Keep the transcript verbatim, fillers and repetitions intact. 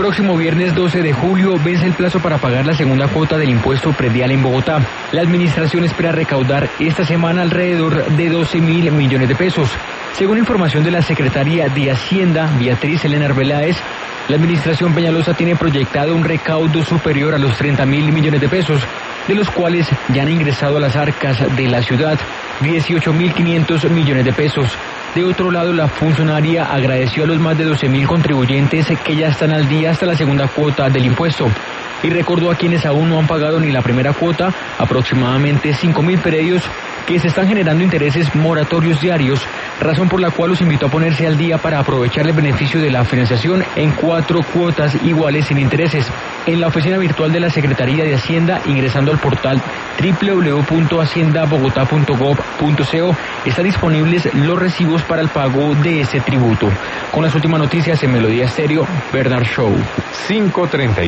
próximo viernes doce de julio vence el plazo para pagar la segunda cuota del impuesto predial en Bogotá. La administración espera recaudar esta semana alrededor de doce mil millones de pesos. Según información de la secretaria de Hacienda, Beatriz Elena Arbeláez, la administración Peñalosa tiene proyectado un recaudo superior a los treinta mil millones de pesos, de los cuales ya han ingresado a las arcas de la ciudad dieciocho mil quinientos millones de pesos. De otro lado, la funcionaria agradeció a los más de doce mil contribuyentes que ya están al día hasta la segunda cuota del impuesto y recordó a quienes aún no han pagado ni la primera cuota, aproximadamente cinco mil predios, que se están generando intereses moratorios diarios, razón por la cual los invitó a ponerse al día para aprovechar el beneficio de la financiación en cuatro cuotas iguales sin intereses. En la oficina virtual de la Secretaría de Hacienda, ingresando al portal doble u doble u doble u punto hacienda bogotá punto gov punto co, están disponibles los recibos para el pago de ese tributo. Con las últimas noticias en Melodía Estéreo, Bernard Shaw. cinco treinta